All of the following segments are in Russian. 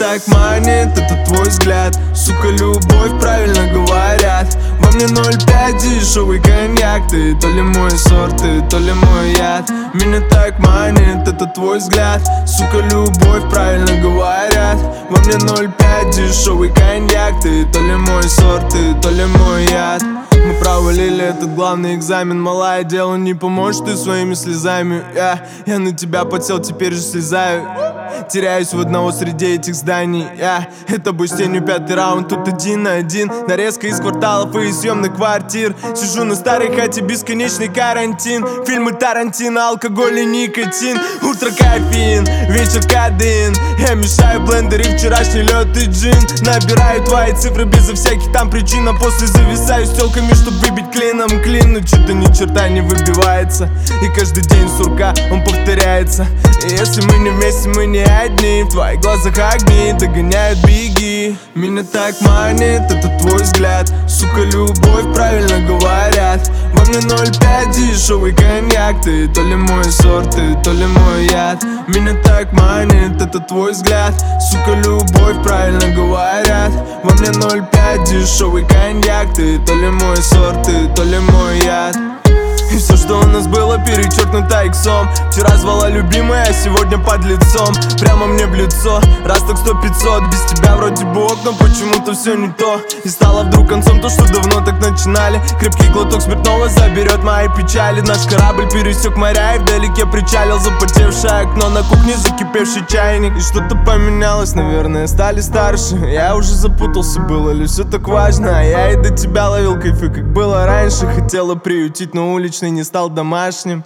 так манит, это твой взгляд. Сука, любовь, правильно говорят. Во мне 0,5 дешевый коньяк. Ты то ли мой сорт, ты то ли мой яд. Меня так манит, это твой взгляд. Сука, любовь, правильно говорят. Во мне 0,5 дешевый коньяк. Ты то ли мой сорт, ты то ли мой яд. Мы провалили этот главный экзамен. Малая, делу не поможешь ты своими слезами. Я на тебя подсел, теперь же слезаю. Теряюсь в одного среди этих зданий. Это бой с тенью, 5-й раунд, тут 1 на 1. Нарезка из кварталов и из съемных квартир. Сижу на старой хате, бесконечный карантин. Фильмы Тарантино, алкоголь и никотин. Утро кофеин, вечер кадеин. Я мешаю в блендере вчерашний лед и джин. Набираю твои цифры безо всяких там причин. А после зависаю с телками, чтоб выбить клином клин. Но что-то ни черта не выбивается. И каждый день сурка, он повторяется. И если мы не вместе, мы не одни. В твоих глазах огни догоняют, беги. Меня так манит, это твой взгляд. Сука, любовь, правильно говорят. Во мне 0,5 дешевый коньяк. Ты то ли мой сорт, ты то ли мой яд. Меня так манит, это твой взгляд. Сука, любовь, правильно говорят. Во мне 0,5 дешевый коньяк. Ты то ли мой сорт, ты то ли мой яд. И все, что у нас было, перечеркнуто иксом. Вчера звала любимая, а сегодня под лицом. Прямо мне в лицо, раз так 100-500. Без тебя вроде бы ок, но почему-то все не то. И стало вдруг концом то, что давно так начинали. Крепкий глоток спиртного заберет мои печали. Наш корабль пересек моря и вдалеке причалил. Запотевшее окно, на кухне закипевший чайник. И что-то поменялось, наверное, стали старше. Я уже запутался, было ли все так важно. А я и до тебя ловил кайфы, как было раньше. Хотела приютить, но уличный не стал домашним.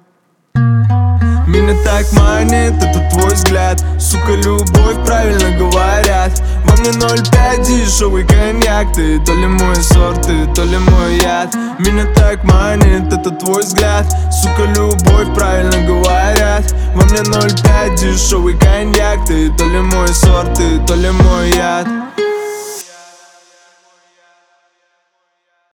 Меня так манит, это твой взгляд. Сука, любовь, правильно говорят. Во мне 0,5 дешевый коньяк. Ты то ли мой сорт, ты то ли мой яд. Меня так манит, это твой взгляд. Сука, любовь, правильно говорят. Во мне 0,5 дешевый коньяк. Ты то ли мой сорт, ты то ли мой яд.